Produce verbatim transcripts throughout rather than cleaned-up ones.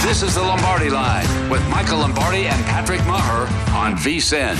This is the Lombardi Line with Michael Lombardi and Patrick Maher on V S I N.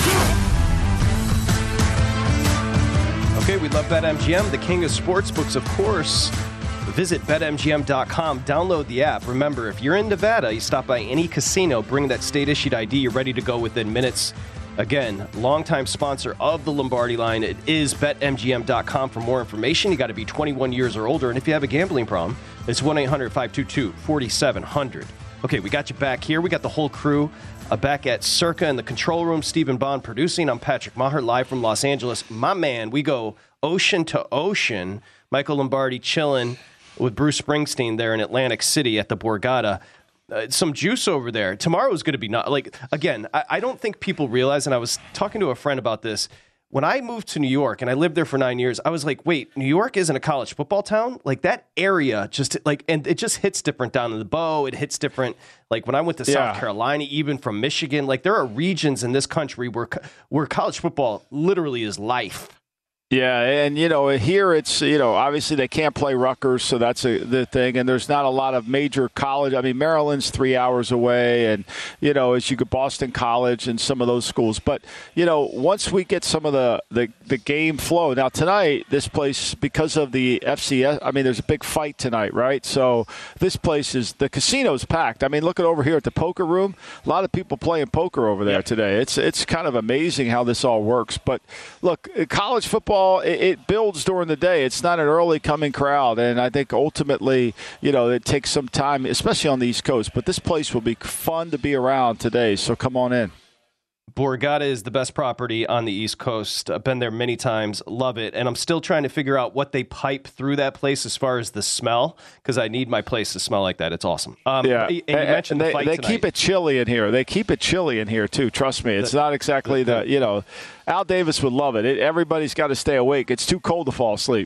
Okay, we love BetMGM, the king of sportsbooks, of course. Visit Bet M G M dot com. Download the app. Remember, if you're in Nevada, you stop by any casino, bring that state-issued I D. You're ready to go within minutes. Again, longtime sponsor of the Lombardi Line. It is Bet M G M dot com for more information. You got to be twenty-one years or older. And if you have a gambling problem, it's one eight hundred five two two four seven zero zero. Okay, we got you back here. We got the whole crew uh, back at Circa in the control room. Stephen Bond producing. I'm Patrick Maher, live from Los Angeles. My man, we go ocean to ocean. Michael Lombardi chilling with Bruce Springsteen there in Atlantic City at the Borgata. Uh, some juice over there. Tomorrow is going to be not like, again, I, I don't think people realize, and I was talking to a friend about this. When I moved to New York and I lived there for nine years, I was like, wait, New York isn't a college football town? Like that area just like, and it just hits different down in the bow. It hits different. Like when I went to yeah. South Carolina, even from Michigan, like there are regions in this country where, where college football literally is life. Yeah, and, you know, here it's, you know, obviously they can't play Rutgers, so that's a, the thing. And there's not a lot of major college. I mean, Maryland's three hours away, and, you know, as you go Boston College and some of those schools. But, you know, once we get some of the, the, the game flow. Now, tonight, this place, because of the F C S, I mean, there's a big fight tonight, right? So this place is, the casino's packed. I mean, look at over here at the poker room. A lot of people playing poker over there yep. today. It's, it's kind of amazing how this all works. But, look, college football, it builds during the day. It's not an early coming crowd, and I think ultimately, you know, it takes some time, especially on the East Coast. But this place will be fun to be around today, so come on in. Borgata is the best property on the East Coast. I've been there many times, love it, and I'm still trying to figure out what they pipe through that place as far as the smell, because I need my place to smell like that. It's awesome. Um, yeah, and you mentioned and they, the fight they tonight. keep it chilly in here. They keep it chilly in here too. Trust me, it's the, not exactly the, the you know. Al Davis would love it. it everybody's got to stay awake. It's too cold to fall asleep.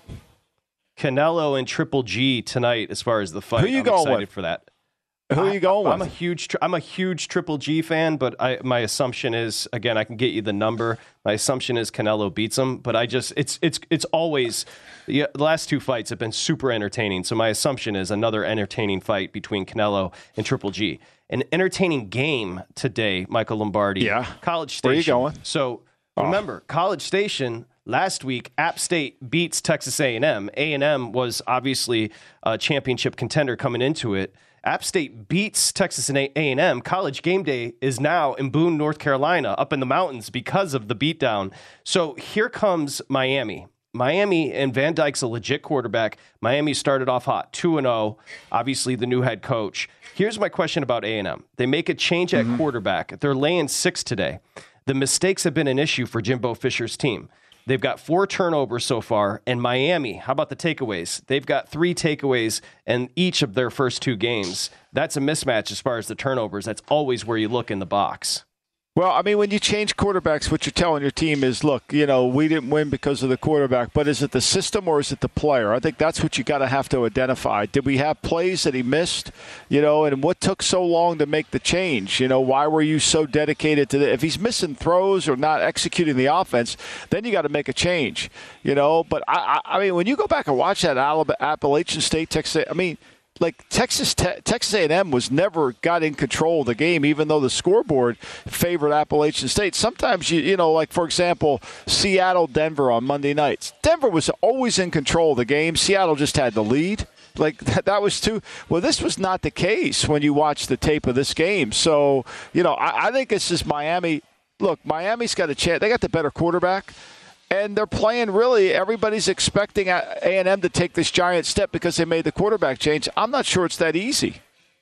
Canelo and Triple G tonight, as far as the fight. Who you I'm going excited with? for that. Who are you going I, I'm with? a huge, I'm a huge Triple G fan, but I, my assumption is, again, I can get you the number. My assumption is Canelo beats him, but I just, it's, it's, it's always, yeah, the last two fights have been super entertaining. So my assumption is another entertaining fight between Canelo and Triple G. An entertaining game today, Michael Lombardi. Yeah. College Station. Where are you going? So remember, oh. College Station. Last week, App State beats Texas A and M. A and M was obviously a championship contender coming into it. App State beats Texas A and M. College Game Day is now in Boone, North Carolina, up in the mountains because of the beatdown. So here comes Miami. Miami and Van Dyke's a legit quarterback. Miami started off hot, two and oh, obviously the new head coach. Here's my question about A and M. They make a change at mm-hmm. quarterback. They're laying six today. The mistakes have been an issue for Jimbo Fisher's team. They've got four turnovers so far. And Miami, how about the takeaways? They've got three takeaways in each of their first two games. That's a mismatch as far as the turnovers. That's always where you look in the box. Well, I mean, when you change quarterbacks, what you're telling your team is, look, you know, we didn't win because of the quarterback, but is it the system or is it the player? I think that's what you got to have to identify. Did we have plays that he missed, you know, and what took so long to make the change? You know, why were you so dedicated to the, if he's missing throws or not executing the offense, then you got to make a change, you know. But, I, I, I mean, when you go back and watch that Alabama, Appalachian State, Texas, I mean, like Texas te- Texas A and M was never got in control of the game, even though the scoreboard favored Appalachian State. Sometimes, you you know, like, for example, Seattle-Denver on Monday nights. Denver was always in control of the game. Seattle just had the lead. Like, that, that was too – well, this was not the case when you watch the tape of this game. So, you know, I, I think this is Miami. Look, Miami's got a chance. They got the better quarterback. And they're playing really, everybody's expecting A and M to take this giant step because they made the quarterback change. I'm not sure it's that easy.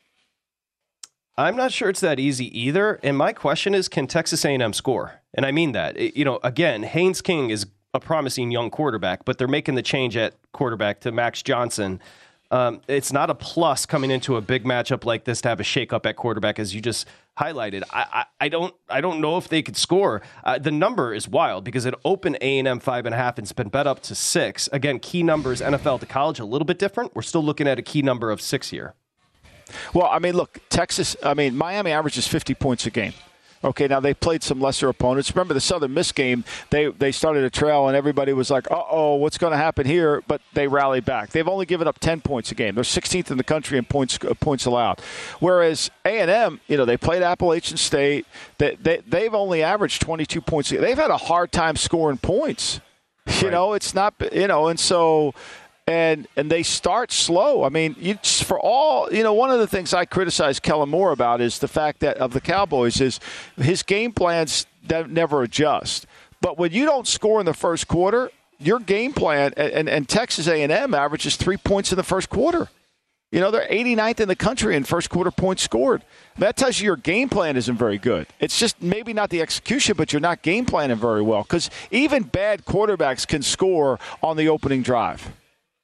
I'm not sure it's that easy either. And my question is, can Texas A and M score? And I mean that. It, you know, again, Haynes King is a promising young quarterback, but they're making the change at quarterback to Max Johnson. Um, it's not a plus coming into a big matchup like this to have a shakeup at quarterback, as you just highlighted. I, I, I don't I don't know if they could score. Uh, the number is wild because it opened A and M five and a half and it's been bet up to six. Again, key numbers N F L to college a little bit different. We're still looking at a key number of six here. Well, I mean, look, Texas. I mean, Miami averages fifty points a game. Okay, now they played some lesser opponents. Remember the Southern Miss game, they they started a trail and everybody was like, uh-oh, what's going to happen here? But they rallied back. They've only given up ten points a game. They're sixteenth in the country in points uh, points allowed. Whereas A and M, you know, they played Appalachian State. They, they, they've only averaged twenty-two points a game. They've had a hard time scoring points. You right. know, it's not, you know, and so – And and they start slow. I mean, you, for all, you know, one of the things I criticize Kellen Moore about is the fact that of the Cowboys is his game plans never adjust. But when you don't score in the first quarter, your game plan, and, and Texas A and M averages three points in the first quarter. You know, they're eighty-ninth in the country in first quarter points scored. That tells you your game plan isn't very good. It's just maybe not the execution, but you're not game planning very well. Because even bad quarterbacks can score on the opening drive.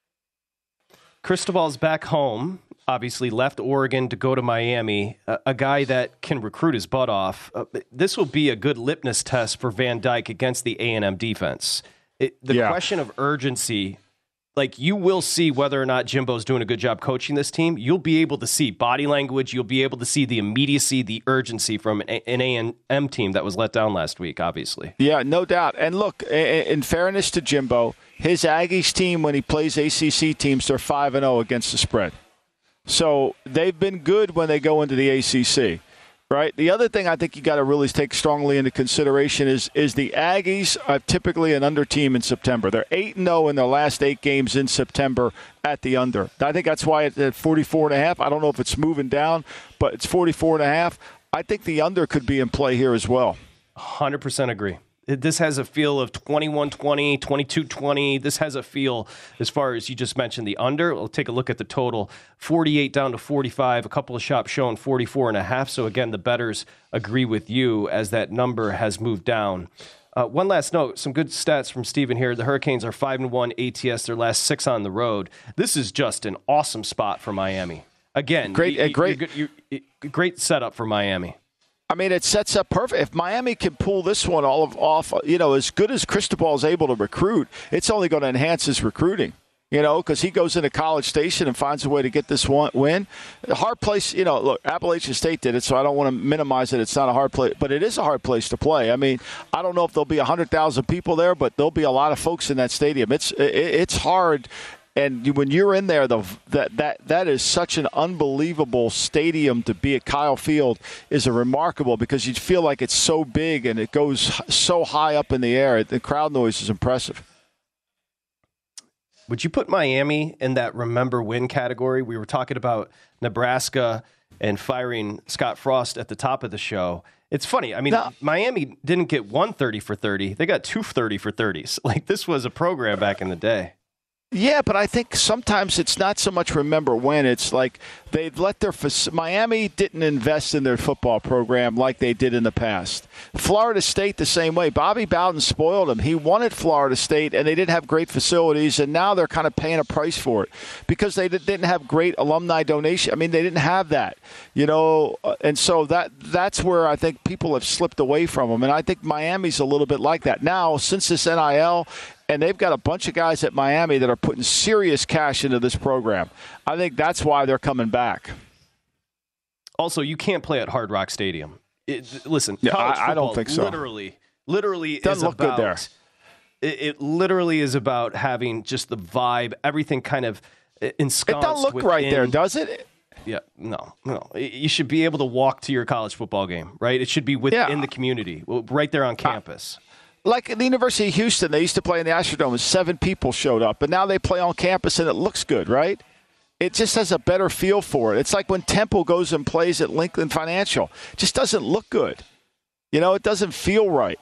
Cristobal's back home, obviously left Oregon to go to Miami, a, a guy that can recruit his butt off. Uh, this will be a good litmus test for Van Dyke against the A and M defense. It, the yeah. question of urgency, like you will see whether or not Jimbo's doing a good job coaching this team. You'll be able to see body language. You'll be able to see the immediacy, the urgency from an, an A and M team that was let down last week, obviously. Yeah, no doubt. And look, in fairness to Jimbo, his Aggies team, when he plays A C C teams, they're five and oh against the spread. So they've been good when they go into the A C C, right? The other thing I think you got to really take strongly into consideration is is the Aggies are typically an under team in September. They're eight and oh in their last eight games in September at the under. I think that's why it's at forty-four and a half. I don't know if it's moving down, but it's forty-four and a half. I think the under could be in play here as well. one hundred percent agree. This has a feel of twenty-one twenty, twenty-two twenty. This has a feel, as far as you just mentioned, the under. We'll take a look at the total. forty-eight down to forty-five. A couple of shops showing forty-four and a half. So, again, the bettors agree with you as that number has moved down. Uh, one last note, some good stats from Steven here. The Hurricanes are five and one A T S, their last six on the road. This is just an awesome spot for Miami. Again, great, you, great, you're, you're, you're, great setup for Miami. I mean, it sets up perfect. If Miami can pull this one all of, off, you know, as good as Cristobal is able to recruit, it's only going to enhance his recruiting, you know, because he goes into College Station and finds a way to get this one win. A hard place, you know, look, Appalachian State did it, so I don't want to minimize it. It's not a hard place, but it is a hard place to play. I mean, I don't know if there'll be one hundred thousand people there, but there'll be a lot of folks in that stadium. It's it, it's hard. And when you're in there, the, that that that is such an unbelievable stadium to be at. Kyle Field is a remarkable because you feel like it's so big and it goes so high up in the air. The crowd noise is impressive. Would you put Miami in that remember win category? We were talking about Nebraska and firing Scott Frost at the top of the show. It's funny. I mean, no. Miami didn't get one thirty for thirty. They got two thirty for thirties. Like, this was a program back in the day. Yeah, but I think sometimes it's not so much remember when. It's like they've let their – Miami didn't invest in their football program like they did in the past. Florida State the same way. Bobby Bowden spoiled them. He wanted Florida State, and they didn't have great facilities, and now they're kind of paying a price for it because they didn't have great alumni donation. I mean, they didn't have that, you know, and so that that's where I think people have slipped away from them, and I think Miami's a little bit like that. Now, since this N I L – and they've got a bunch of guys at Miami that are putting serious cash into this program. I think that's why they're coming back. Also, you can't play at Hard Rock Stadium. It, listen, yeah, I, I don't think so. Literally, literally it doesn't is look about, good there. It, it literally is about having just the vibe, everything kind of ensconced. It doesn't look within, right there, does it? Yeah, no, no. You should be able to walk to your college football game, right? It should be within yeah. the community, right there on campus. I, Like at the University of Houston, they used to play in the Astrodome, and seven people showed up. But now they play on campus, and it looks good, right? It just has a better feel for it. It's like when Temple goes and plays at Lincoln Financial. It just doesn't look good. You know, it doesn't feel right.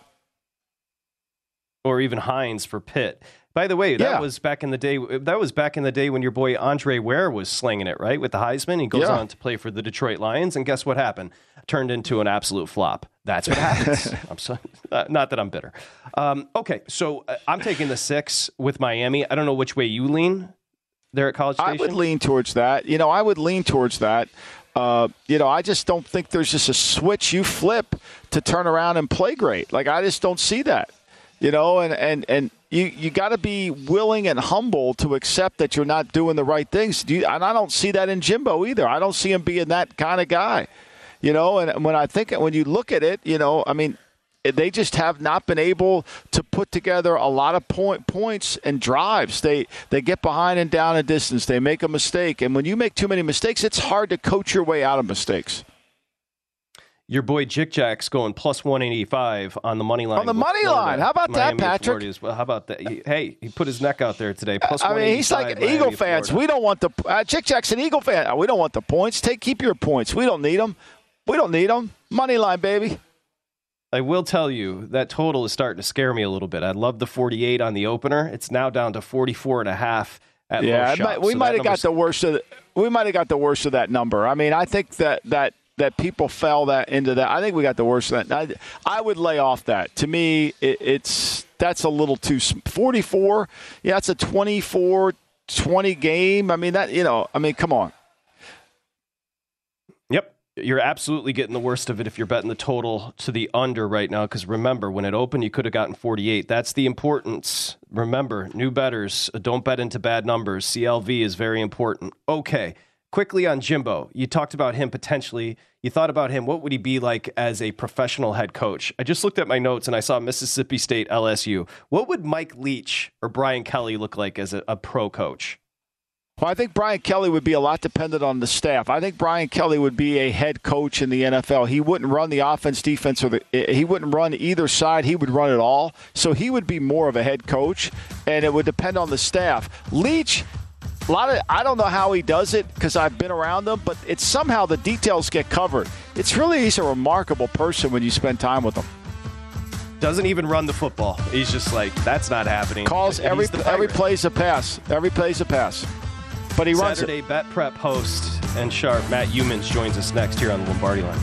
Or even Hines for Pitt. By the way, that yeah. was back in the day. That was back in the day when your boy Andre Ware was slinging it, right, with the Heisman. He goes yeah. on to play for the Detroit Lions, and guess what happened? Turned into an absolute flop. That's what happens. I'm sorry. Uh, not that I'm bitter. Um, okay, so uh, I'm taking the six with Miami. I don't know which way you lean there at College Station. I would lean towards that. You know, I would lean towards that. Uh, you know, I just don't think there's just a switch you flip to turn around and play great. Like, I just don't see that. You know, and, and, and you, you got to be willing and humble to accept that you're not doing the right things. Do you, and I don't see that in Jimbo either. I don't see him being that kind of guy. You know, and when I think when you look at it, you know, I mean, they just have not been able to put together a lot of point points and drives. They they get behind and down a distance. They make a mistake. And when you make too many mistakes, it's hard to coach your way out of mistakes. Your boy Jick Jack's going plus one eighty-five on the money line. On the money Florida, line. How about Miami, that, Patrick? As well. How about that? He, hey, he put his neck out there today. Plus I mean, he's like Miami, Eagle fans. Florida. We don't want the uh, Jick Jack's an Eagle fan. We don't want the points. Take keep your points. We don't need them. We don't need them. Money line, baby. I will tell you that total is starting to scare me a little bit. I love the forty-eight on the opener. It's now down to forty-four and a half at yeah, most might, we so might have got the worst of the, we might have got the worst of that number. I mean, I think that that that people fell that into that. I think we got the worst of that. I, I would lay off that. To me, it, it's that's a little too forty-four. Yeah, it's a twenty-four twenty game. I mean that, you know, I mean, come on. Yep. You're absolutely getting the worst of it if you're betting the total to the under right now, because remember, when it opened, you could have gotten forty-eight. That's the importance. Remember, new bettors, don't bet into bad numbers. C L V is very important. Okay, quickly on Jimbo. You talked about him potentially. You thought about him. What would he be like as a professional head coach? I just looked at my notes and I saw Mississippi State, L S U. What would Mike Leach or Brian Kelly look like as a, a pro coach? Well, I think Brian Kelly would be a lot dependent on the staff. I think Brian Kelly would be a head coach in the N F L. He wouldn't run the offense, defense, or the he wouldn't run either side. He would run it all. So he would be more of a head coach, and it would depend on the staff. Leach, a lot of I don't know how he does it because I've been around him, but it's somehow the details get covered. It's really he's a remarkable person when you spend time with him. Doesn't even run the football. He's just like, that's not happening. Calls every every play's a pass. Every play's a pass. But he runs Saturday it. Bet Prep host and sharp Matt Youmans joins us next here on the Lombardi Line.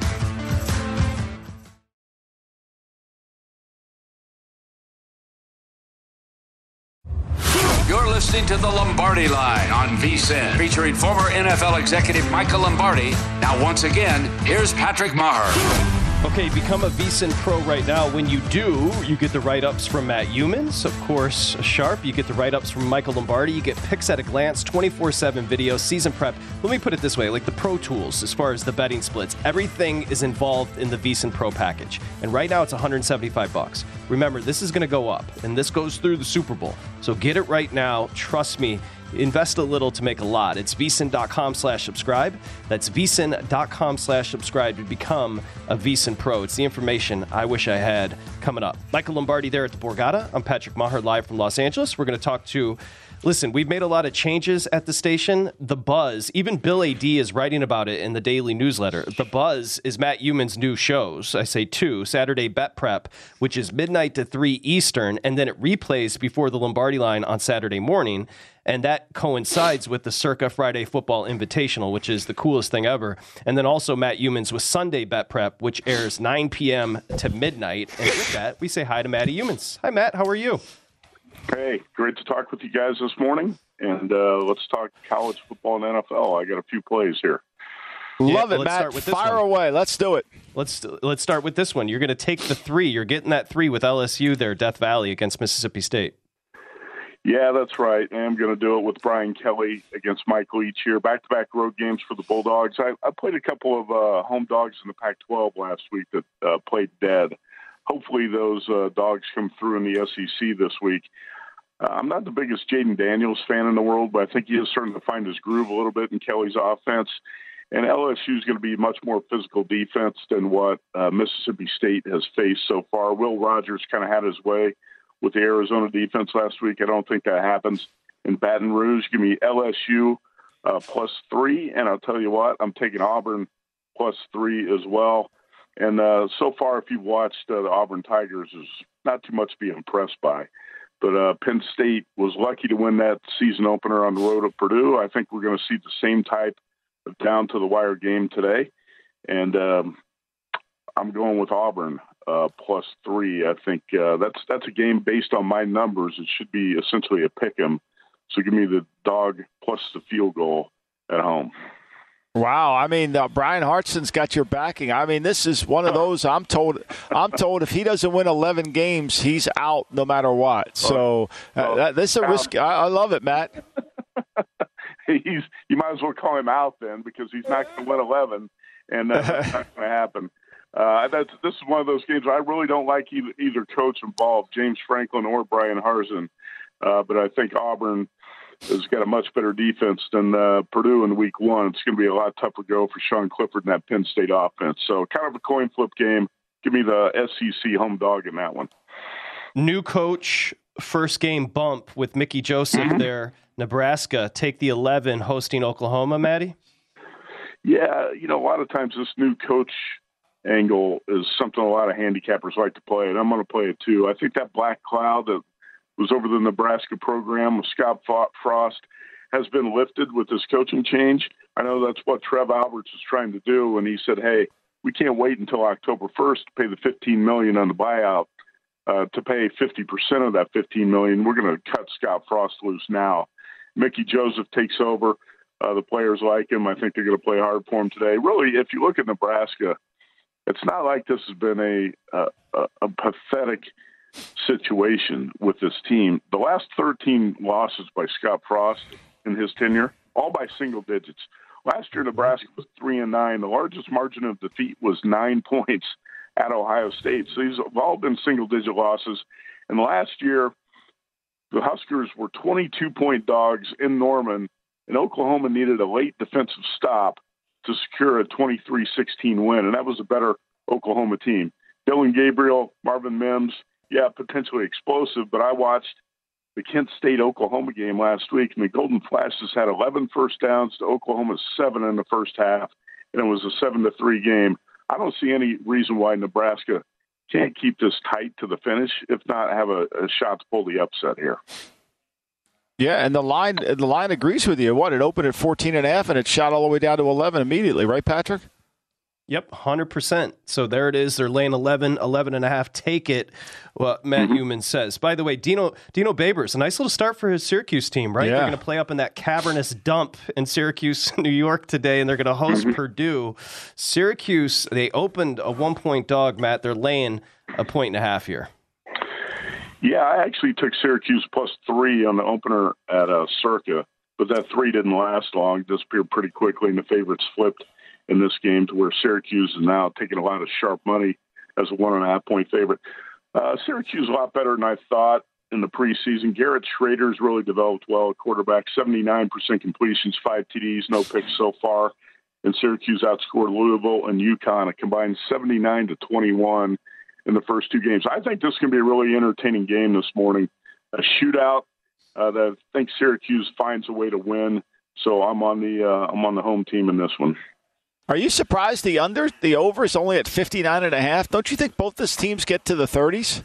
You're listening to the Lombardi Line on V S I N, featuring former N F L executive Michael Lombardi. Now, once again, here's Patrick Maher. Okay, become a V S I N Pro right now. When you do, you get the write-ups from Matt Youmans, of course, Sharp. You get the write-ups from Michael Lombardi. You get picks at a glance, twenty-four seven video, season prep. Let me put it this way, like the Pro Tools, as far as the betting splits, everything is involved in the V S I N Pro package. And right now, it's one hundred seventy-five bucks. Remember, this is going to go up, and this goes through the Super Bowl. So get it right now. Trust me. Invest a little to make a lot. It's vsin.com slash subscribe. That's vsin.com slash subscribe to become a V S I N Pro. It's the information I wish I had coming up. Michael Lombardi there at the Borgata. I'm Patrick Maher, live from Los Angeles. We're going to talk to, listen, we've made a lot of changes at the station. The Buzz, even Bill A D is writing about it in the daily newsletter. The Buzz is Matt Youmans' new shows. I say two, Saturday Bet Prep, which is midnight to three Eastern, and then it replays before the Lombardi Line on Saturday morning. And that coincides with the Circa Friday Football Invitational, which is the coolest thing ever. And then also Matt Youmans with Sunday Bet Prep, which airs nine p.m. to midnight. And with that, we say hi to Matty Youmans. Hi, Matt. How are you? Hey, great to talk with you guys this morning. And uh, let's talk college football and N F L. I got a few plays here. Love yeah, it, Matt. Fire away. Let's do it. Let's let's start with this one. You're going to take the three. You're getting that three with L S U there, Death Valley against Mississippi State. Yeah, that's right. I am going to do it with Brian Kelly against Mike Leach here. Back-to-back road games for the Bulldogs. I, I played a couple of uh, home dogs in the Pac twelve last week that uh, played dead. Hopefully those uh, dogs come through in the S E C this week. Uh, I'm not the biggest Jaden Daniels fan in the world, but I think he is starting to find his groove a little bit in Kelly's offense. And L S U is going to be much more physical defense than what uh, Mississippi State has faced so far. Will Rogers kind of had his way with the Arizona defense last week. I don't think that happens in Baton Rouge. Give me L S U uh, plus three, and I'll tell you what, I'm taking Auburn plus three as well. And uh, so far, if you've watched uh, the Auburn Tigers, there's not too much to be impressed by. But uh, Penn State was lucky to win that season opener on the road at Purdue. I think we're going to see the same type of down-to-the-wire game today. And um, I'm going with Auburn. Uh, plus three. I think uh, that's that's a game based on my numbers. It should be essentially a pick 'em. So give me the dog plus the field goal at home. Wow, I mean, uh, Brian Hartson's got your backing. I mean, this is one of those. I'm told. I'm told if he doesn't win eleven games, he's out no matter what. So uh, that, this is a risk. I, I love it, Matt. he's you might as well call him out then, because he's not going to win eleven, and uh, that's not going to happen. Uh, that's this is one of those games where I really don't like either, either coach involved, James Franklin or Brian Harsin. Uh, but I think Auburn has got a much better defense than uh, Purdue in week one. It's going to be a lot tougher go for Sean Clifford and that Penn State offense. So kind of a coin flip game. Give me the S E C home dog in that one. New coach, first game bump with Mickey Joseph mm-hmm. there. Nebraska take the eleven hosting Oklahoma, Maddie? Yeah, you know, a lot of times this new coach angle is something a lot of handicappers like to play, and I'm going to play it too. I think that black cloud that was over the Nebraska program with Scott Frost has been lifted with this coaching change. I know that's what Trev Alberts is trying to do, and he said, hey, we can't wait until October first to pay the fifteen million dollars on the buyout uh, to pay fifty percent of that fifteen million dollars. We're going to cut Scott Frost loose now. Mickey Joseph takes over. Uh, the players like him. I think they're going to play hard for him today. Really, if you look at Nebraska, it's not like this has been a, a, a pathetic situation with this team. The last thirteen losses by Scott Frost in his tenure, all by single digits. Last year, Nebraska was three and nine. The largest margin of defeat was nine points at Ohio State. So these have all been single-digit losses. And last year, the Huskers were twenty-two point dogs in Norman, and Oklahoma needed a late defensive stop to secure a twenty-three sixteen win, and that was a better Oklahoma team. Dillon Gabriel, Marvin Mims, yeah, potentially explosive, but I watched the Kent State-Oklahoma game last week, and the Golden Flashes had eleven first downs to Oklahoma's seven in the first half, and it was a seven to three game. I don't see any reason why Nebraska can't keep this tight to the finish, if not have a, a shot to pull the upset here. Yeah, and the line the line agrees with you. What, it opened at fourteen and a half, and it shot all the way down to eleven immediately, right, Patrick? Yep, one hundred percent. So there it is. They're laying eleven, eleven and a half. Take it, what Matt mm-hmm. Newman says. By the way, Dino Dino Babers, a nice little start for his Syracuse team, right? Yeah. They're going to play up in that cavernous dump in Syracuse, New York today, and they're going to host mm-hmm. Purdue. Syracuse, they opened a one-point dog, Matt. They're laying a point and a half here. Yeah, I actually took Syracuse plus three on the opener at uh, Circa, but that three didn't last long. It disappeared pretty quickly, and the favorites flipped in this game to where Syracuse is now taking a lot of sharp money as a one and a half point favorite. Uh, Syracuse is a lot better than I thought in the preseason. Garrett Schrader's really developed well at quarterback, seventy-nine percent completions, five T Ds, no picks so far. And Syracuse outscored Louisville and UConn, a combined seventy-nine to twenty-one in the first two games. I think this is going to be a really entertaining game this morning. A shootout uh, that I think Syracuse finds a way to win. So I'm on the uh, I'm on the home team in this one. Are you surprised the under, the over is only at fifty-nine and a half? Don't you think both these teams get to the thirties?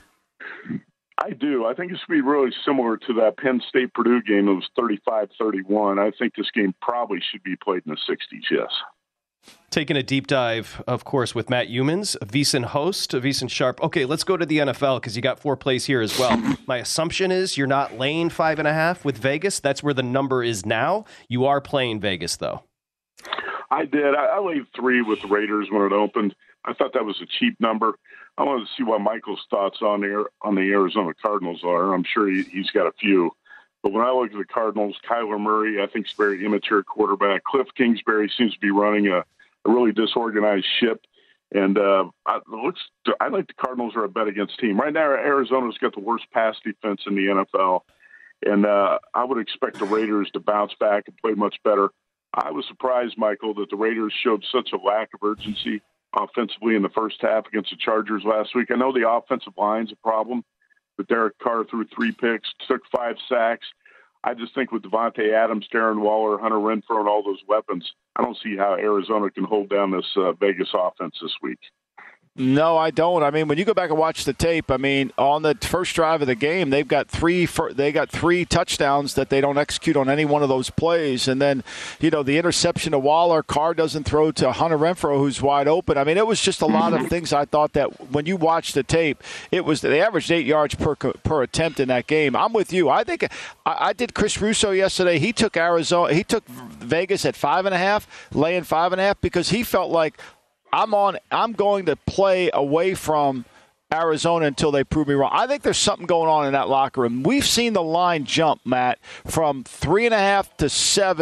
I do. I think it's going to be really similar to that Penn State-Purdue game that was thirty-five thirty-one. I think this game probably should be played in the sixties, yes. Taking a deep dive, of course, with Matt Youmans, VSiN host, VSiN Sharp. Okay, let's go to the N F L because you got four plays here as well. My assumption is you're not laying five and a half with Vegas. That's where the number is now. You are playing Vegas, though. I did. I, I laid three with the Raiders when it opened. I thought that was a cheap number. I wanted to see what Michael's thoughts on the, on the Arizona Cardinals are. I'm sure he, he's got a few. But when I look at the Cardinals, Kyler Murray, I think, is a very immature quarterback. Cliff Kingsbury seems to be running a, a really disorganized ship. And uh, I, looks, I think the Cardinals are a bet against team. Right now, Arizona's got the worst pass defense in the N F L. And uh, I would expect the Raiders to bounce back and play much better. I was surprised, Michael, that the Raiders showed such a lack of urgency offensively in the first half against the Chargers last week. I know the offensive line's a problem, but Derek Carr threw three picks, took five sacks. I just think with Devontae Adams, Darren Waller, Hunter Renfrow, and all those weapons, I don't see how Arizona can hold down this uh, Vegas offense this week. No, I don't. I mean, when you go back and watch the tape, I mean, on the first drive of the game, they've got three they got three touchdowns that they don't execute on any one of those plays. And then, you know, the interception to Waller, Carr doesn't throw to Hunter Renfrow, who's wide open. I mean, it was just a lot of things I thought that when you watch the tape, it was they averaged eight yards per per attempt in that game. I'm with you. I think I, I did Chris Russo yesterday. He took Arizona. He took Vegas at five and a half, laying five and a half, because he felt like, I'm on. I'm going to play away from Arizona until they prove me wrong. I think there's something going on in that locker room. We've seen the line jump, Matt, from three and a half to seven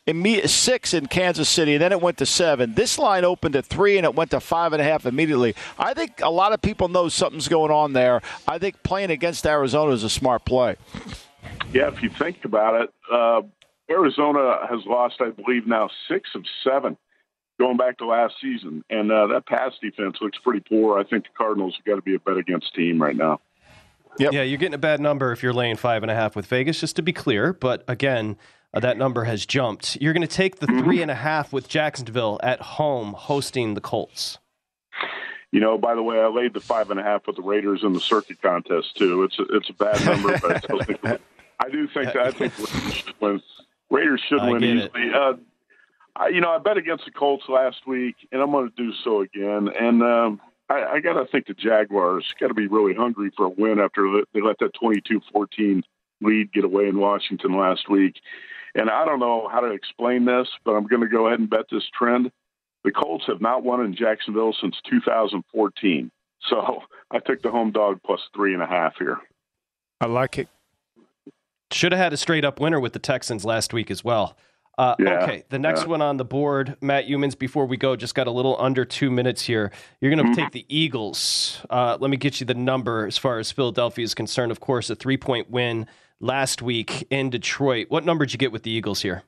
imme- six in Kansas City, and then it went to seven. This line opened at three, and it went to five and a half immediately. I think a lot of people know something's going on there. I think playing against Arizona is a smart play. Yeah, if you think about it, uh, Arizona has lost, I believe, now six of seven going back to last season. And uh, that pass defense looks pretty poor. I think the Cardinals have got to be a bet against team right now. Yep. Yeah, you're getting a bad number if you're laying five and a half with Vegas, just to be clear. But again, uh, that number has jumped. You're going to take the mm-hmm. three and a half with Jacksonville at home hosting the Colts. You know, by the way, I laid the five and a half with the Raiders in the circuit contest too. It's a, it's a bad number, but I still think I do think that I think Raiders should win. Raiders should I win easily. Uh, I, you know, I bet against the Colts last week, and I'm going to do so again. And um, I, I got to think the Jaguars got to be really hungry for a win after they let that twenty-two fourteen lead get away in Washington last week. And I don't know how to explain this, but I'm going to go ahead and bet this trend. The Colts have not won in Jacksonville since two thousand fourteen. So I took the home dog plus three and a half here. I like it. Should have had a straight-up winner with the Texans last week as well. Uh, yeah, okay, the next yeah. one on the board, Matt Youmans, before we go, just got a little under two minutes here. You're going to mm-hmm. take the Eagles. Uh, let me get you the number as far as Philadelphia is concerned. Of course, a three-point win last week in Detroit. What number did you get with the Eagles here?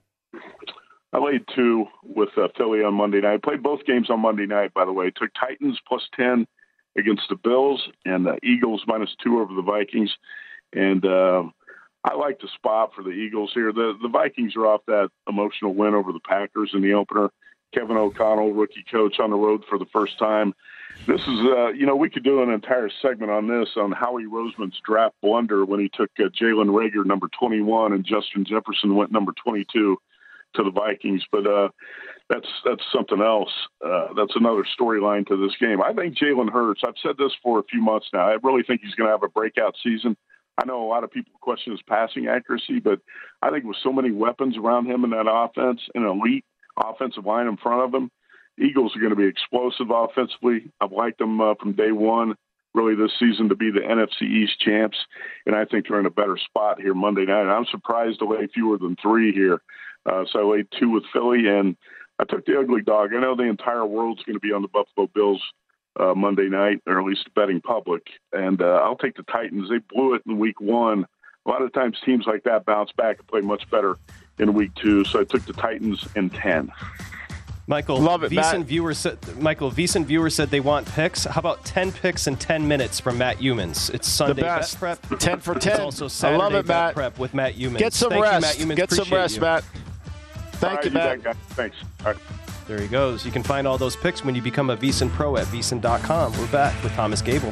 I laid two with uh, Philly on Monday night. I played both games on Monday night, by the way. Took Titans plus ten against the Bills and the Eagles minus two over the Vikings. And uh, I like the spot for the Eagles here. The the Vikings are off that emotional win over the Packers in the opener. Kevin O'Connell, rookie coach, on the road for the first time. This is, uh, you know, we could do an entire segment on this, on Howie Roseman's draft blunder when he took uh, Jalen Reagor, number twenty-one, and Justin Jefferson went number twenty-two to the Vikings. But uh, that's that's something else. Uh, that's another storyline to this game. I think Jalen Hurts, I've said this for a few months now, I really think he's going to have a breakout season. I know a lot of people question his passing accuracy, but I think with so many weapons around him in that offense, an elite offensive line in front of him, Eagles are going to be explosive offensively. I've liked them uh, from day one, really this season, to be the N F C East champs, and I think they're in a better spot here Monday night. And I'm surprised to lay fewer than three here. Uh, so I laid two with Philly, and I took the ugly dog. I know the entire world's going to be on the Buffalo Bills Uh, Monday night, or at least the betting public. And uh, I'll take the Titans. They blew it in week one. A lot of times teams like that bounce back and play much better in week two. So I took the Titans in ten. Michael, Love it, Veasan viewer said, Michael, Veasan viewer said they want picks. How about ten picks in ten minutes from Matt Youmans? It's Sunday bet prep. ten for ten. It's also Saturday I love it, bet Matt. prep with Matt Youmans. Get some Thank rest. You, Matt Get some rest, you. Matt. Thank right, you, Matt. you Thanks. All right. There he goes. You can find all those picks when you become a Veasan Pro at Veasan dot com. We're back with Thomas Gable.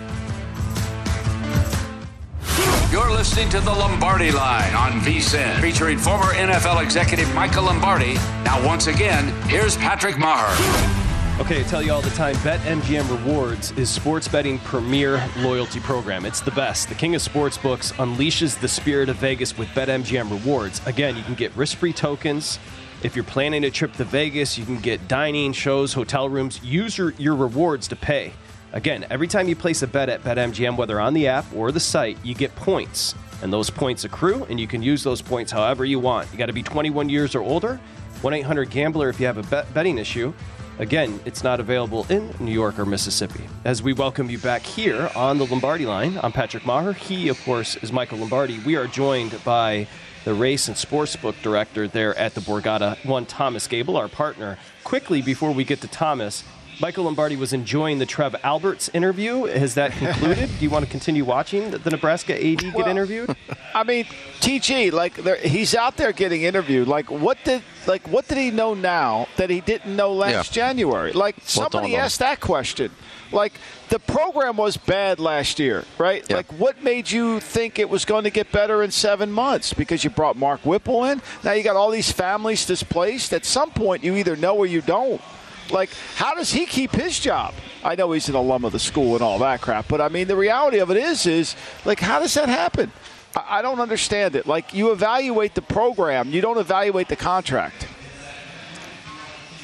You're listening to the Lombardi Line on VSiN, featuring former N F L executive Michael Lombardi. Now, once again, here's Patrick Maher. Okay, I tell you all the time, BetMGM Rewards is sports betting premier loyalty program. It's the best. The king of sportsbooks unleashes the spirit of Vegas with BetMGM Rewards. Again, you can get risk-free tokens. If you're planning a trip to Vegas, you can get dining, shows, hotel rooms. Use your, your rewards to pay. Again, every time you place a bet at BetMGM, whether on the app or the site, you get points. And those points accrue, and you can use those points however you want. You got to be twenty-one years or older. one eight hundred gambler if you have a bet- betting issue. Again, it's not available in New York or Mississippi. As we welcome you back here on the Lombardi Line, I'm Patrick Maher. He, of course, is Michael Lombardi. We are joined by the race and sportsbook director there at the Borgata, one Thomas Gable, our partner. Quickly, before we get to Thomas, Michael Lombardi was enjoying the Trev Alberts interview. Has that concluded? Do you want to continue watching the Nebraska A D get well, interviewed? I mean, T G, like he's out there getting interviewed. Like what did like what did he know now that he didn't know last yeah. January? Like somebody asked that question. Like the program was bad last year, right? Yeah. Like what made you think it was going to get better in seven months? Because you brought Mark Whipple in. Now you got all these families displaced. At some point, you either know or you don't. Like, how does he keep his job? I know he's an alum of the school and all that crap, but I mean, the reality of it is, is like, how does that happen? I, I don't understand it. Like, you evaluate the program, you don't evaluate the contract.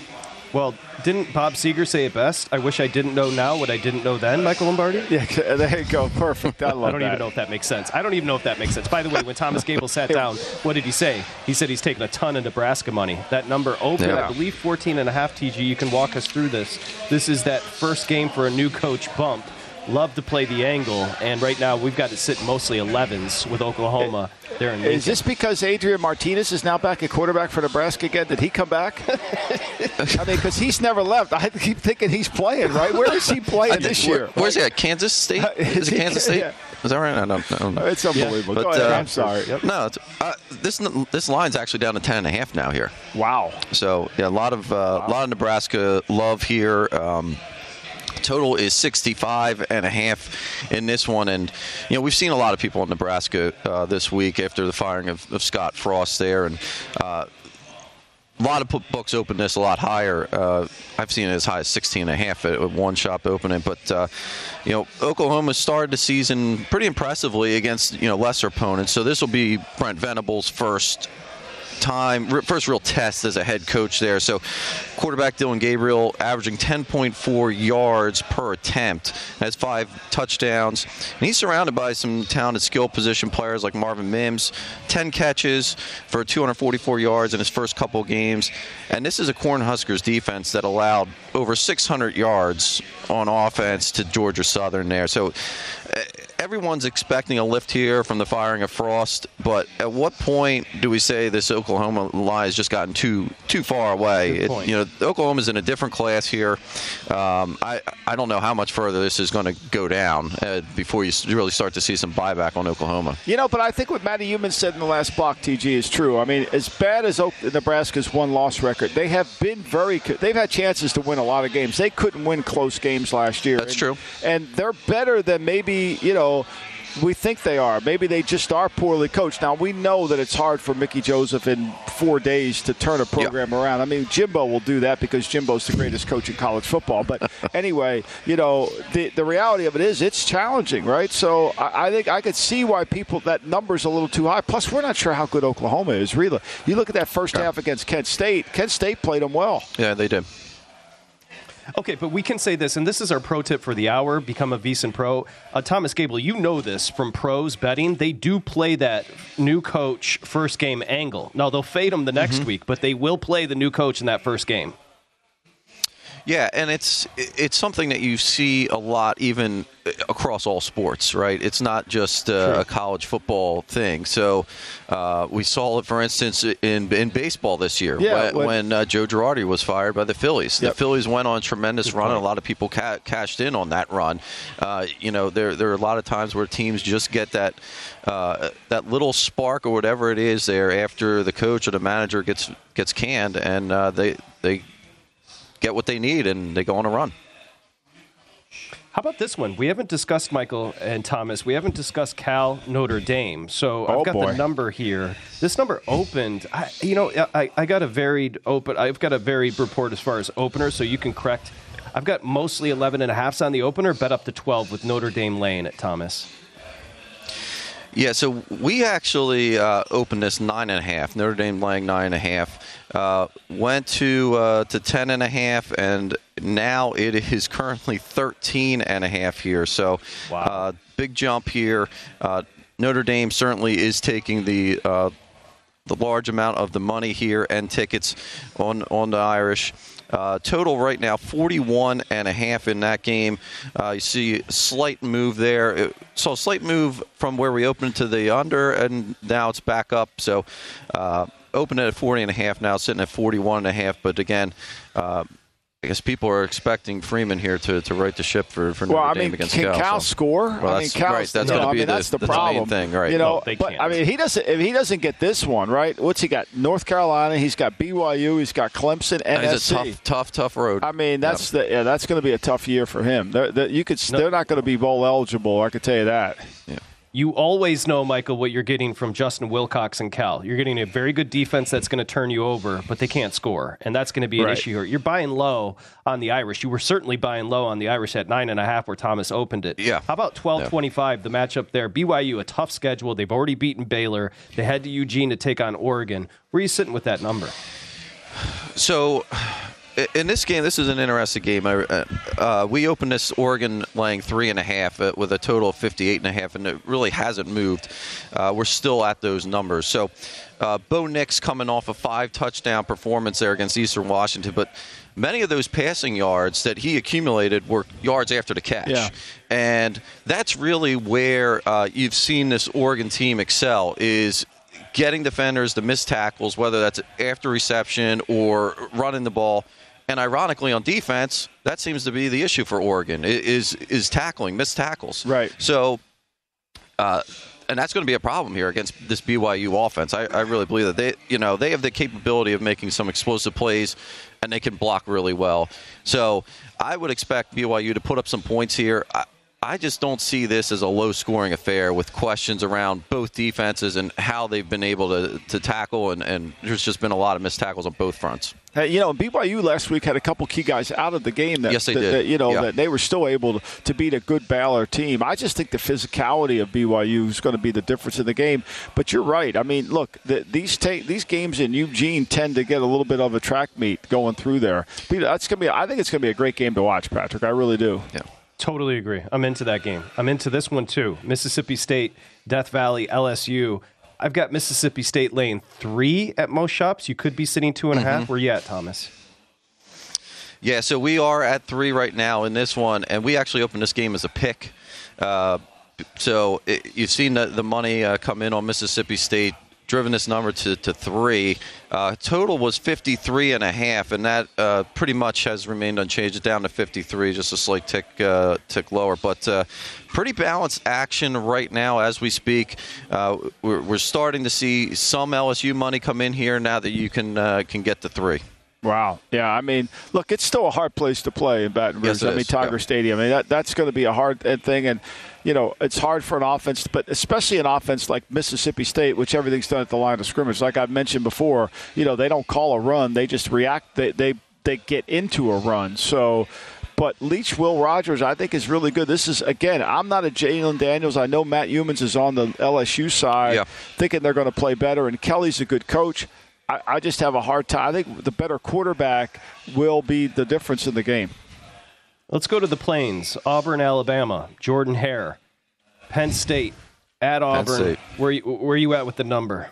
Well, didn't Bob Seger say it best? I wish I didn't know now what I didn't know then, Michael Lombardi? Yeah, there you go. Perfect. I love I don't that. even know if that makes sense. I don't even know if that makes sense. By the way, when Thomas Gable sat down, what did he say? He said he's taking a ton of Nebraska money. That number opened, Yeah. I believe, fourteen and a half, T G. You can walk us through this. This is that first game for a new coach bump. Love to play the angle, and right now we've got it sitting mostly elevens with Oklahoma. There in Is this because Adrian Martinez is now back at quarterback for Nebraska again? Did he come back? I mean, because he's never left. I keep thinking he's playing, right? Where is he playing this Where, year? Where's he at? Kansas State? Is it Kansas State? Yeah. Is that right? I don't, I don't know. It's unbelievable. But, Go ahead. uh, I'm sorry. Yep. No, it's, uh, this this line's actually down to ten and a half now here. Wow. So yeah, a lot of uh, Wow. a lot of Nebraska love here. Um, Total is sixty-five and a half in this one. And, you know, we've seen a lot of people in Nebraska uh, this week after the firing of, of Scott Frost there. And uh, a lot of books open this a lot higher. Uh, I've seen it as high as sixteen and a half at one shop opening. But, uh, you know, Oklahoma started the season pretty impressively against, you know, lesser opponents. So this will be Brent Venables' first time, first real test as a head coach there. So quarterback Dylan Gabriel averaging ten point four yards per attempt, has five touchdowns, and he's surrounded by some talented skill position players like Marvin Mims, ten catches for two hundred forty-four yards in his first couple of games. And this is a Cornhuskers defense that allowed over six hundred yards on offense to Georgia Southern there. So uh, everyone's expecting a lift here from the firing of Frost, but at what point do we say this Oklahoma line has just gotten too too far away? It, you know, Oklahoma's in a different class here. Um, I I don't know how much further this is going to go down uh, before you really start to see some buyback on Oklahoma. You know, but I think what Matty Human said in the last block, T G, is true. I mean, as bad as Nebraska's one-loss record, they have been very – they've had chances to win a lot of games. They couldn't win close games last year. That's and, true. And they're better than maybe, you know – we think they are. Maybe they just are poorly coached. Now, we know that it's hard for Mickey Joseph in four days to turn a program yeah. around. I mean, Jimbo will do that because Jimbo's the greatest coach in college football. But anyway, you know, the the reality of it is it's challenging, right? So I, I think I could see why people, that number's a little too high. Plus, we're not sure how good Oklahoma is, really. You look at that first yeah. half against Kent State. Kent State played them well. Yeah, they did. Okay, but we can say this, and this is our pro tip for the hour, become a VSiN Pro. Uh, Thomas Gable, you know this from pros betting. They do play that new coach first game angle. Now, they'll fade them the next mm-hmm. week, but they will play the new coach in that first game. Yeah, and it's it's something that you see a lot even across all sports, right? It's not just uh, a college football thing. So uh, we saw it, for instance, in in baseball this year yeah, when, when, when uh, Joe Girardi was fired by the Phillies. Yep. The Phillies went on a tremendous Good run, point. and a lot of people ca- cashed in on that run. Uh, you know, there there are a lot of times where teams just get that uh, that little spark or whatever it is there after the coach or the manager gets gets canned, and uh, they they. get what they need, and they go on a run. How about this one? We haven't discussed, Michael and Thomas, we haven't discussed Cal Notre Dame. So I've oh, got boy. the number here. This number opened. I, you know, I, I got a varied open. I've got a varied report as far as openers, so you can correct. I've got mostly eleven and a halfs on the opener, bet up to twelve with Notre Dame laying it, Thomas. Yeah, so we actually uh, opened this nine and a half. Notre Dame laying nine and a half. Uh, went to uh, to ten and a half, and now it is currently thirteen and a half here. So, wow. uh, big jump here. Uh, Notre Dame certainly is taking the uh, the large amount of the money here and tickets on on the Irish. Uh, total right now, forty-one and a half in that game. Uh, you see a slight move there. It, so a slight move from where we opened to the under, and now it's back up. So uh, opened at forty and a half now, sitting at forty-one and a half. But again, uh, I guess people are expecting Freeman here to, to right the ship for, for Notre well, I Dame mean, against can Cal. Cal so. score? Well, I mean, Cal, right. That's no, going to I be mean, the, that's the that's problem. the main thing, right? You know, no, they but can't. I mean, he doesn't. If he doesn't get this one, right? What's he got? North Carolina. He's got B Y U. He's got Clemson. N S C. It's a tough, tough, tough road. I mean, that's yeah. the yeah, that's going to be a tough year for him. They're, they're, you could. No. They're not going to be bowl eligible. I can tell you that. Yeah. You always know, Michael, what you're getting from Justin Wilcox and Cal. You're getting a very good defense that's going to turn you over, but they can't score, and that's going to be an right. issue here. You're buying low on the Irish. You were certainly buying low on the Irish at nine and a half, where Thomas opened it. Yeah. How about twelve twenty-five? The matchup there. B Y U, a tough schedule. They've already beaten Baylor. They head to Eugene to take on Oregon. Where are you sitting with that number? So. in this game, this is an interesting game. Uh, we opened this Oregon laying three and a half with a total of fifty-eight and a half, and it really hasn't moved. Uh, we're still at those numbers. So, uh, Bo Nix coming off a five touchdown performance there against Eastern Washington, but many of those passing yards that he accumulated were yards after the catch. Yeah. And that's really where uh, you've seen this Oregon team excel, is getting defenders to miss tackles, whether that's after reception or running the ball. And ironically, on defense, that seems to be the issue for Oregon, is is tackling, missed tackles. Right. So, uh, and that's going to be a problem here against this B Y U offense. I, I really believe that they, you know, they have the capability of making some explosive plays, and they can block really well. So I would expect B Y U to put up some points here. I, I just don't see this as a low-scoring affair with questions around both defenses and how they've been able to, to tackle, and, and there's just been a lot of missed tackles on both fronts. Hey, you know, B Y U last week had a couple key guys out of the game that, yes, they that, did. that you know, yeah. that they were still able to, to beat a good Baylor team. I just think the physicality of B Y U is going to be the difference in the game. But you're right. I mean, look, the, these ta- these games in Eugene tend to get a little bit of a track meet going through there. That's going to be. I think it's going to be a great game to watch, Patrick. I really do. Yeah. Totally agree. I'm into that game. I'm into this one, too. Mississippi State, Death Valley, L S U. I've got Mississippi State laying three at most shops. You could be sitting two and a half. Mm-hmm. Where you at, Thomas? Yeah, so we are at three right now in this one, and we actually opened this game as a pick. Uh, so it, you've seen the, the money uh, come in on Mississippi State, driven this number to, to three. Uh, total was fifty-three and a half, and that uh, pretty much has remained unchanged. It's down to fifty-three, just a slight tick uh, tick lower. But uh, pretty balanced action right now as we speak. Uh, we're, we're starting to see some L S U money come in here now that you can uh, can get to three. Wow. Yeah, I mean, look, it's still a hard place to play in Baton Rouge. Yes, it I mean, is. Tiger yeah. Stadium. I mean, that, that's going to be a hard thing. And, you know, it's hard for an offense, but especially an offense like Mississippi State, which everything's done at the line of scrimmage. Like I've mentioned before, you know, they don't call a run. They just react. They they, they get into a run. So, but Leach Will Rogers, I think, is really good. This is, again, I'm not a Jalen Daniels. I know Matt Humans is on the L S U side, yeah. thinking they're going to play better. And Kelly's a good coach. I, I just have a hard time. I think the better quarterback will be the difference in the game. Let's go to the Plains. Auburn, Alabama. Jordan Hare. Penn State. At Auburn. State. Where you, where you at with the number?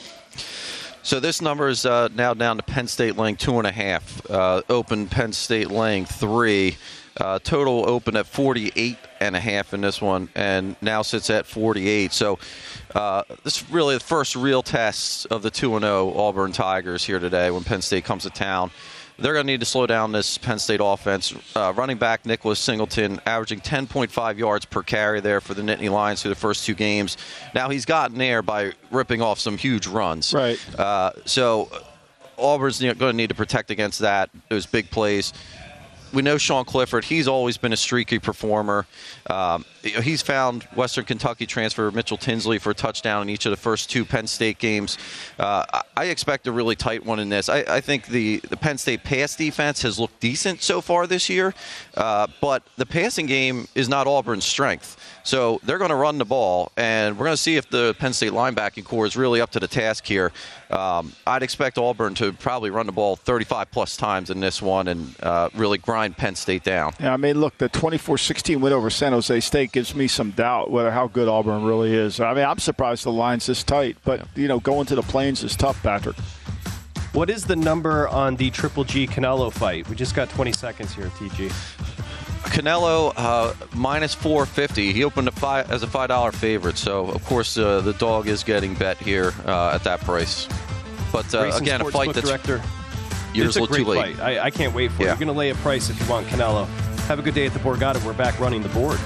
So this number is uh, now down to Penn State laying two and a half. Uh, open Penn State laying three. Uh, total open at forty-eight and a half in this one, and now sits at forty-eight. So uh, this is really the first real test of the two and oh Auburn Tigers here today when Penn State comes to town. They're going to need to slow down this Penn State offense. Uh, running back Nicholas Singleton averaging ten point five yards per carry there for the Nittany Lions through the first two games. Now he's gotten there by ripping off some huge runs. Right. Uh, so Auburn's going to need to protect against that, those big plays. We know Sean Clifford. He's always been a streaky performer. Um, he's found Western Kentucky transfer Mitchell Tinsley for a touchdown in each of the first two Penn State games. Uh, I expect a really tight one in this. I, I think the, the Penn State pass defense has looked decent so far this year, uh, but the passing game is not Auburn's strength. So they're going to run the ball, and we're going to see if the Penn State linebacking core is really up to the task here. Um, I'd expect Auburn to probably run the ball thirty-five plus times in this one and uh, really grind Penn State down. Yeah, I mean, look, the twenty-four sixteen win over San Jose State gives me some doubt whether how good Auburn really is. I mean, I'm surprised the line's this tight, but, yeah. you know, going to the Plains is tough, Patrick. What is the number on the Triple G Canelo fight? We just got twenty seconds here, T G. Canelo uh, minus four fifty. He opened a five, as a five dollar favorite, so of course uh, the dog is getting bet here uh, at that price. But uh, again, a fight that's director. years It's a too great late. fight. I, I can't wait for it. Yeah. You're going to lay a price if you want Canelo. Have a good day at the Borgata. We're back running the board.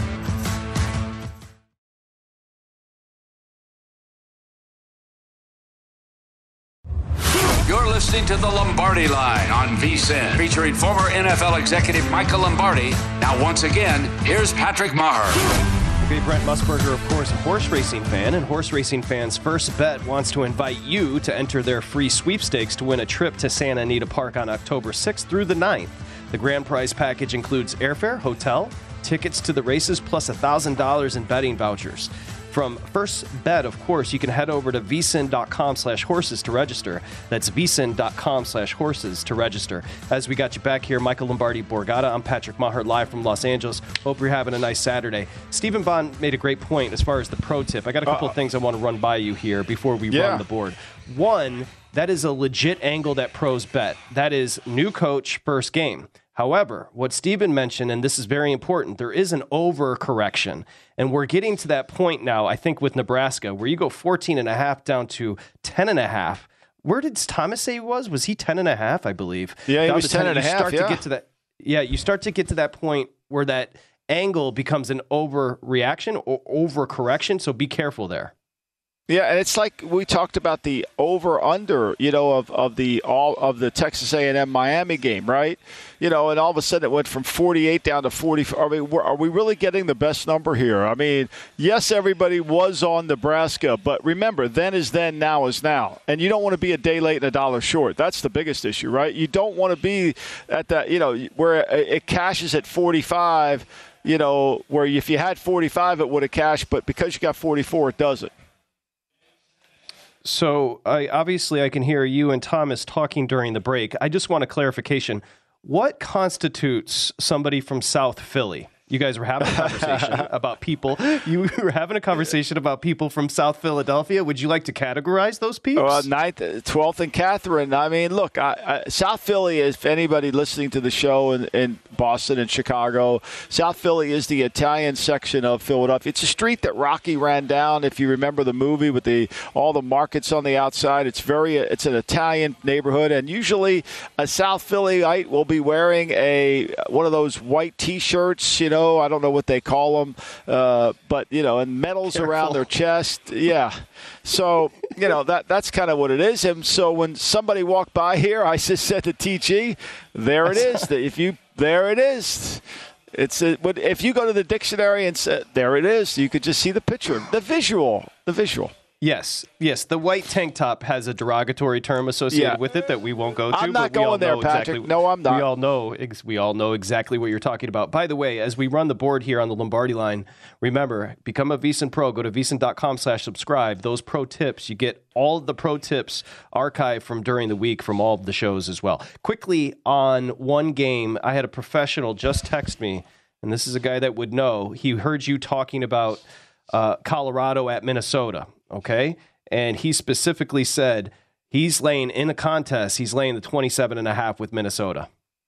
You're listening to the Lombardi Line on V S I N, featuring former N F L executive Michael Lombardi. Now, once again, here's Patrick Maher. Okay, Brent Musburger, of course, a horse racing fan, and Horse Racing Fans First Bet wants to invite you to enter their free sweepstakes to win a trip to Santa Anita Park on October sixth through the ninth. The grand prize package includes airfare, hotel, tickets to the races, plus one thousand dollars in betting vouchers. from First Bet, of course, you can head over to vsin.com slash horses to register. That's vsin.com slash horses to register. As we got you back here, Michael Lombardi Borgata, I'm Patrick Maher, live from Los Angeles. Hope you're having a nice Saturday. Stephen Bond made a great point as far as the pro tip. I got a couple uh, of things I want to run by you here before we yeah. run the board. One, that is a legit angle that pros bet. That is new coach, first game. However, what Stephen mentioned, and this is very important, there is an overcorrection. And we're getting to that point now, I think, with Nebraska, where you go fourteen and a half down to ten and a half. Where did Thomas say he was? Was he ten and a half, I believe? Yeah, he down was ten, ten and a half, start yeah. To get to that, yeah, you start to get to that point where that angle becomes an overreaction or overcorrection, so be careful there. Yeah, and it's like we talked about the over/under, you know, of, of the all of the Texas A and M Miami game, right? You know, and all of a sudden it went from forty-eight down to forty. Are we are we really getting the best number here? I mean, yes, everybody was on Nebraska, but remember, then is then, now is now, and you don't want to be a day late and a dollar short. That's the biggest issue, right? You don't want to be at that, you know, where it cashes at forty-five. You know, where if you had forty-five, it would have cashed, but because you got forty-four, it doesn't. So I, obviously I can hear you and Thomas talking during the break. I just want a clarification. What constitutes somebody from South Philly? You guys were having a conversation about people. You were having a conversation about people from South Philadelphia. Would you like to categorize those people? Uh, ninth, twelfth, and Catherine. I mean, look, I, I, South Philly, if anybody listening to the show in, in Boston and Chicago, South Philly is the Italian section of Philadelphia. It's a street that Rocky ran down, if you remember the movie, with the all the markets on the outside. It's very, it's an Italian neighborhood, and usually a South Phillyite will be wearing a one of those white T-shirts, you know, I don't know what they call them, uh, but, you know, and medals Careful. around their chest. Yeah. So, you know, that that's kind of what it is. And so when somebody walked by here, I just said to T G, there it is. If you, there it is. It's a, if you go to the dictionary and say, there it is, you could just see the picture, the visual, the visual. Yes, yes. The white tank top has a derogatory term associated yeah. with it that we won't go to. I'm not but we going all there, know Patrick. Exactly, no, I'm not. We all know. We all know exactly what you're talking about. By the way, as we run the board here on the Lombardi line, remember, become a VSiN Pro. Go to vsin.com slash subscribe. Those pro tips, you get all of the pro tips archived from during the week from all of the shows as well. Quickly on one game, I had a professional just text me, and this is a guy that would know. He heard you talking about uh, Colorado at Minnesota. Okay. And he specifically said he's laying in a contest. He's laying the twenty-seven and a half with Minnesota.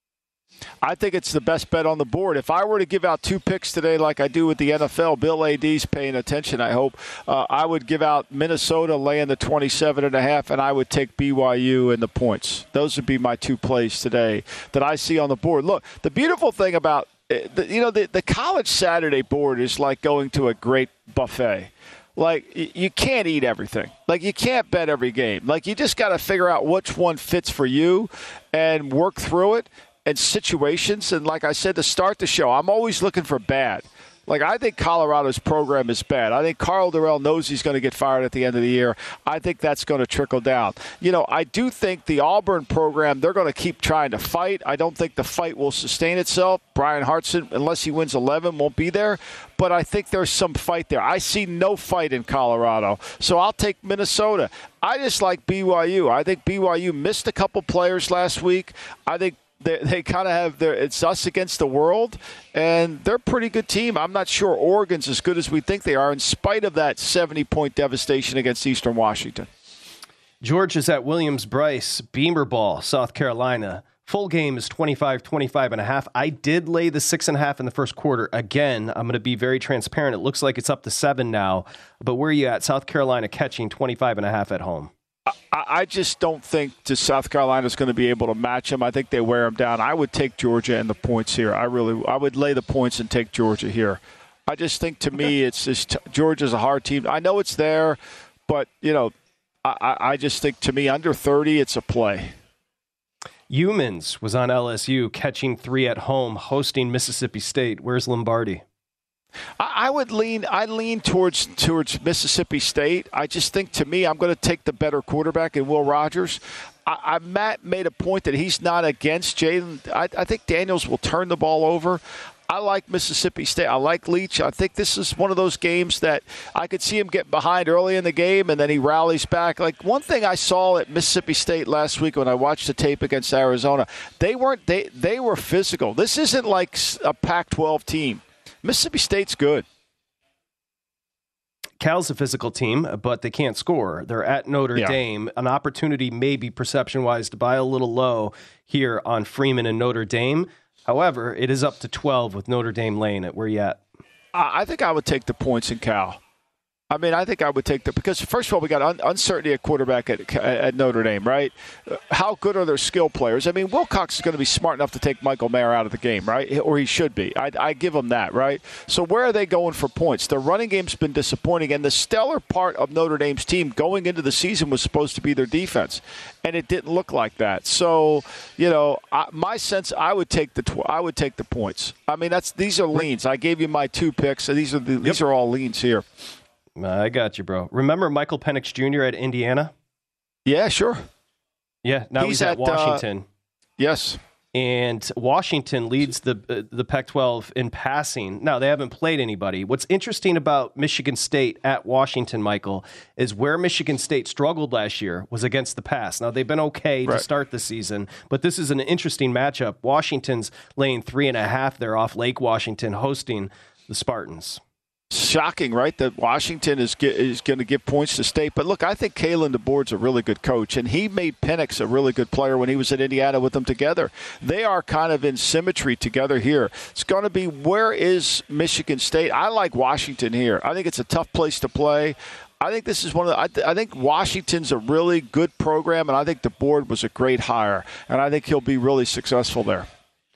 I think it's the best bet on the board. If I were to give out two picks today like I do with the N F L, Bill A D's paying attention, I hope, uh, I would give out Minnesota laying the twenty-seven and a half, and I would take B Y U in the points. Those would be my two plays today that I see on the board. Look, the beautiful thing about, you know, the, the college Saturday board is like going to a great buffet. Like, you can't eat everything. Like, you can't bet every game. Like, you just got to figure out which one fits for you and work through it and situations. And like I said to start the show, I'm always looking for bad. Like, I think Colorado's program is bad. I think Carl Durrell knows he's going to get fired at the end of the year. I think that's going to trickle down. You know, I do think the Auburn program, they're going to keep trying to fight. I don't think the fight will sustain itself. Brian Hartson, unless he wins eleven, won't be there. But I think there's some fight there. I see no fight in Colorado. So I'll take Minnesota. I just like B Y U. I think B Y U missed a couple players last week. I think They, they kind of have their, it's us against the world, and they're a pretty good team. I'm not sure Oregon's as good as we think they are, in spite of that seventy-point devastation against Eastern Washington. George is at Williams-Brice, Beamer Ball, South Carolina. Full game is twenty-five, twenty-five and a half. I did lay the six and a half in the first quarter. Again, I'm going to be very transparent. It looks like it's up to seven now, but where are you at? South Carolina catching twenty-five and a half at home. I just don't think to South Carolina is going to be able to match them. I think they wear them down. I would take Georgia and the points here. I really, I would lay the points and take Georgia here. I just think to me, it's just Georgia's a hard team. I know it's there, but you know, I, I just think to me under thirty, it's a play. Humans was on L S U catching three at home, hosting Mississippi State. Where's Lombardi? I would lean. I lean towards towards Mississippi State. I just think, to me, I'm going to take the better quarterback in Will Rogers. I, I, Matt made a point that he's not against Jalen. I, I think Daniels will turn the ball over. I like Mississippi State. I like Leach. I think this is one of those games that I could see him get behind early in the game, and then he rallies back. Like one thing I saw at Mississippi State last week when I watched the tape against Arizona, they weren't they they were physical. This isn't like a Pac twelve team. Mississippi State's good. Cal's a physical team, but they can't score. They're at Notre yeah. Dame. An opportunity, maybe perception-wise, to buy a little low here on Freeman and Notre Dame. However, it is up to twelve with Notre Dame laying it. Where you at? I think I would take the points in Cal. I mean, I think I would take the – because, first of all, we got un- uncertainty at quarterback at, at Notre Dame, right? How good are their skill players? I mean, Wilcox is going to be smart enough to take Michael Mayer out of the game, right? Or he should be. I, I give him that, right? So where are they going for points? Their running game's been disappointing, and the stellar part of Notre Dame's team going into the season was supposed to be their defense, and it didn't look like that. So, you know, I, my sense, I would take the tw- I would take the points. I mean, that's these are leans. I gave you my two picks, so these are the, yep. these are all leans here. I got you, bro. Remember Michael Penix Junior at Indiana? Yeah, sure. Yeah, now he's, he's at, at Washington. Uh, yes. And Washington leads the uh, the Pac twelve in passing. Now, they haven't played anybody. What's interesting about Michigan State at Washington, Michael, is where Michigan State struggled last year was against the pass. Now, they've been okay right. to start the season, but this is an interesting matchup. Washington's laying three and a half there off Lake Washington, hosting the Spartans. Shocking, right, that Washington is get, is going to give points to State. But, look, I think Kalen DeBoer's a really good coach, and he made Penix a really good player when he was at Indiana with them together. They are kind of in symmetry together here. It's going to be, where is Michigan State? I like Washington here. I think it's a tough place to play. I think this is one of the, I, th- I think Washington's a really good program, and I think DeBoer was a great hire, and I think he'll be really successful there.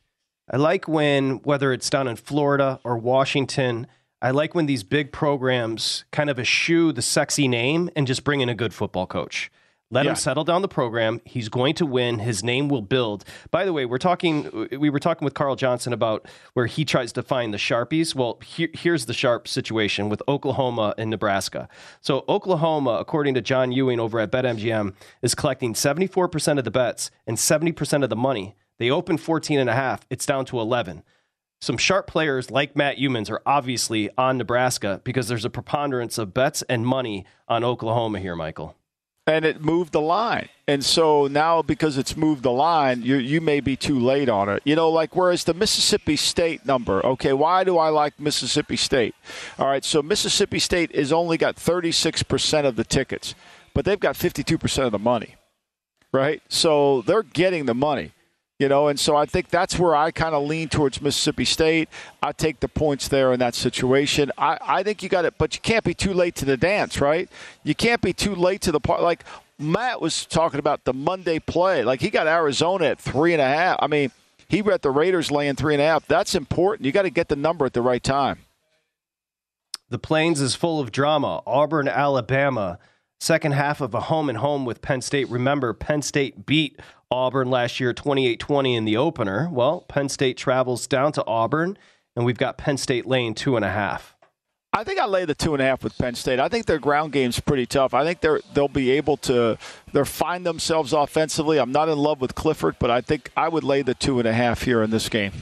I like when, whether it's down in Florida or Washington, I like when these big programs kind of eschew the sexy name and just bring in a good football coach. Let yeah. him settle down the program. He's going to win. His name will build. By the way, we're talking. We were talking with Carl Johnson about where he tries to find the Sharpies. Well, here, here's the sharp situation with Oklahoma and Nebraska. So Oklahoma, according to John Ewing over at BetMGM, is collecting seventy-four percent of the bets and seventy percent of the money. They opened fourteen and a half. It's down to eleven. Some sharp players like Matt Youmans are obviously on Nebraska because there's a preponderance of bets and money on Oklahoma here, Michael. And it moved the line. And so now because it's moved the line, you you may be too late on it. You know, like whereas the Mississippi State number, okay, why do I like Mississippi State? All right, so Mississippi State has only got thirty-six percent of the tickets, but they've got fifty-two percent of the money, right? So they're getting the money. You know, and so I think that's where I kind of lean towards Mississippi State. I take the points there in that situation. I, I think you got it, but you can't be too late to the dance, right? You can't be too late to the part. Like Matt was talking about the Monday play. Like he got Arizona at three and a half. I mean, he read the Raiders laying three and a half. That's important. You got to get the number at the right time. The Plains is full of drama. Auburn, Alabama. Second half of a home and home with Penn State. Remember, Penn State beat Auburn last year twenty-eight twenty in the opener. Well, Penn State travels down to Auburn, and we've got Penn State laying two and a half. I think I lay the two and a half with Penn State. I think their ground game's pretty tough. I think they're they'll be able to they'll find themselves offensively. I'm not in love with Clifford, but I think I would lay the two and a half here in this game.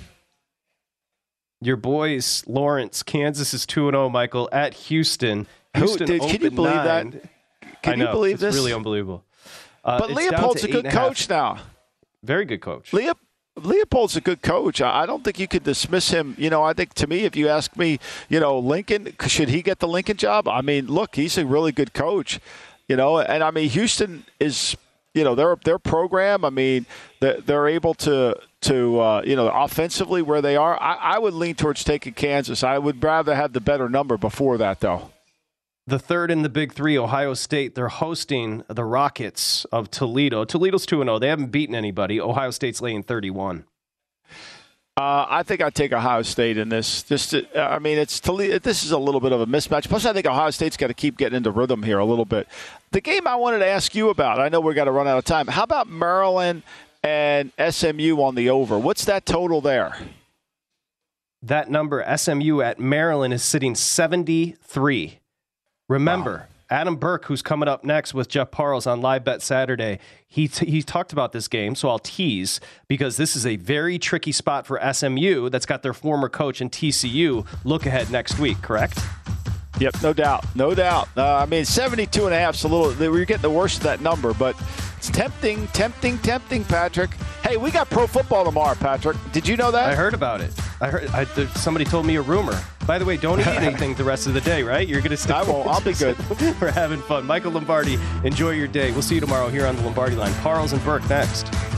Your boys, Lawrence, Kansas is two and zero. Michael at Houston. Houston Who, did, can you believe nine. that? Can I know, you believe it's this? It's really unbelievable. Uh, but Leopold's a good coach now. Very good coach. Leop- Leopold's a good coach. I, I don't think you could dismiss him. You know, I think to me, if you ask me, you know, Lincoln, should he get the Lincoln job? I mean, look, he's a really good coach. You know, and I mean, Houston is, you know, their their program. I mean, they're, they're able to to uh, you know, offensively where they are. I, I would lean towards taking Kansas. I would rather have the better number before that, though. The third in the Big Three, Ohio State, they're hosting the Rockets of Toledo. Toledo's two and oh. They haven't beaten anybody. Ohio State's laying thirty-one. Uh, I think I'd take Ohio State in this. Just, to, I mean, it's Toledo. This is a little bit of a mismatch. Plus, I think Ohio State's got to keep getting into rhythm here a little bit. The game I wanted to ask you about, I know we're got to run out of time. How about Maryland and S M U on the over? What's that total there? That number, S M U at Maryland, is sitting seventy-three. Remember, wow. Adam Burke, who's coming up next with Jeff Parles on Live Bet Saturday, he t- he talked about this game, so I'll tease, because this is a very tricky spot for S M U that's got their former coach in T C U look ahead next week, correct? Yep, no doubt, no doubt. Uh, I mean, seventy-two and a half is a little, we're getting the worst of that number, but it's tempting, tempting, tempting, Patrick. Hey, we got pro football tomorrow, Patrick. Did you know that? I heard about it. I heard I, there, somebody told me a rumor. By the way, don't eat anything the rest of the day, right? You're going to stick. I won't. I'll be good. We're having fun. Michael Lombardi, enjoy your day. We'll see you tomorrow here on the Lombardi Line. Parles and Burke next.